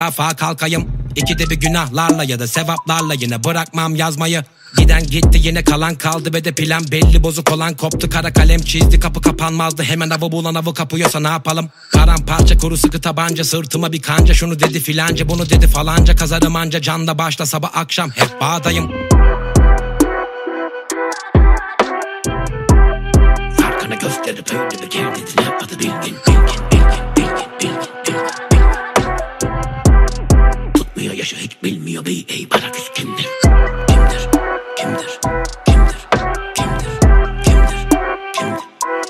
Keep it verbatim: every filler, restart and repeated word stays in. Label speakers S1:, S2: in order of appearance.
S1: Rafa kalkayım. İkide bir günahlarla ya da sevaplarla yine bırakmam yazmayı. Giden gitti yine kalan kaldı ve de plan belli bozuk olan koptu. Kara kalem çizdi kapı kapanmazdı, hemen avı bulan avı kapıyorsa ne yapalım? Paramparça kuru sıkı tabanca, sırtıma bir kanca. Şunu dedi filanca bunu dedi falanca, kazarım anca canla başla sabah akşam hep bağdayım. Farkını gösterip öyle bir yer dediler adı bilgin bilgin bilgin bilgin bilgin bilgin. Tutmuyor yaşı hiç bilmiyor bir ey bana küskündir.